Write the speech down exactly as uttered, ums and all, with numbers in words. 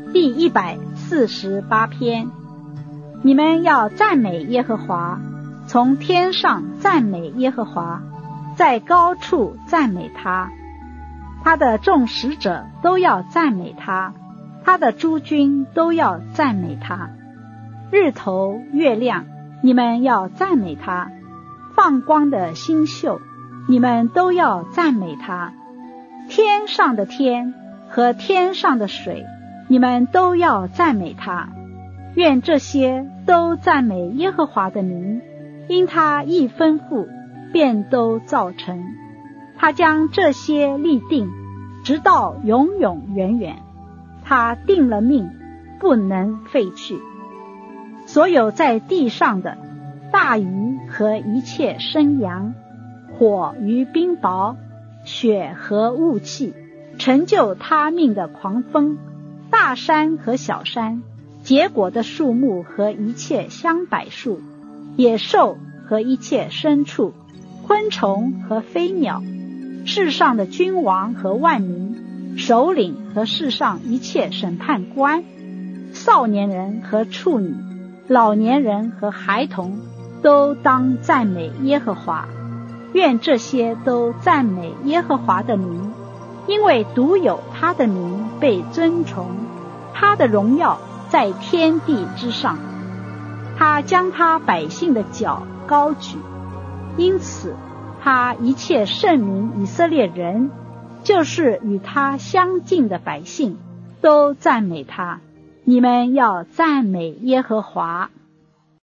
第一百四十八篇。你们要赞美耶和华，从天上赞美耶和华，在高处赞美他。他的众使者都要赞美他，他的诸军都要赞美他。日头月亮，你们要赞美他；放光的星宿，你们都要赞美他。天上的天和天上的水，你们都要赞美他。愿这些都赞美耶和华的名，因他一吩咐，便都造成。他将这些立定，直到永永远远。他定了命，不能废去。所有在地上的大鱼和一切生羊，火与冰雹，雪和雾气，成就他命的狂风，大山和小山，结果的树木和一切香柏树，野兽和一切牲畜，昆虫和飞鸟，世上的君王和万民，首领和世上一切审判官，少年人和处女，老年人和孩童，都当赞美耶和华。愿这些都赞美耶和华的名，因为独有他的名被尊崇，他的荣耀在天地之上。他将他百姓的脚高举，因此他一切圣民以色列人，就是与他相近的百姓，都赞美他。你们要赞美耶和华。